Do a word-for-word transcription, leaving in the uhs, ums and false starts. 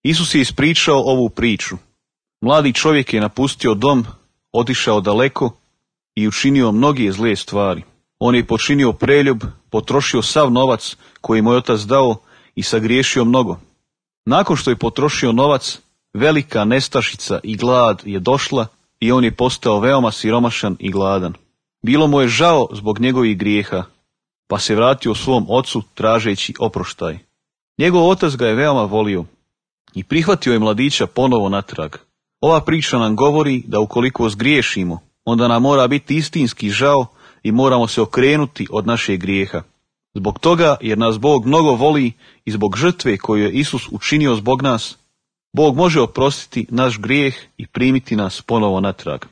Isus je ispričao ovu priču. Mladi čovjek je napustio dom, otišao daleko i učinio mnoge zle stvari. On je počinio preljub, potrošio sav novac koji mu je otac dao i sagriješio mnogo. Nakon što je potrošio novac, velika nestašica i glad je došla i on je postao veoma siromašan i gladan. Bilo mu je žao zbog njegovih grijeha, pa se vratio svom ocu tražeći oproštaj. Njegov otac ga je veoma volio i prihvatio je mladića ponovo natrag. Ova priča nam govori da ukoliko zgriješimo, onda nam mora biti istinski žao i moramo se okrenuti od našeg grijeha. Zbog toga, jer nas Bog mnogo voli i zbog žrtve koju je Isus učinio zbog nas, Bog može oprostiti naš grijeh i primiti nas ponovo natrag.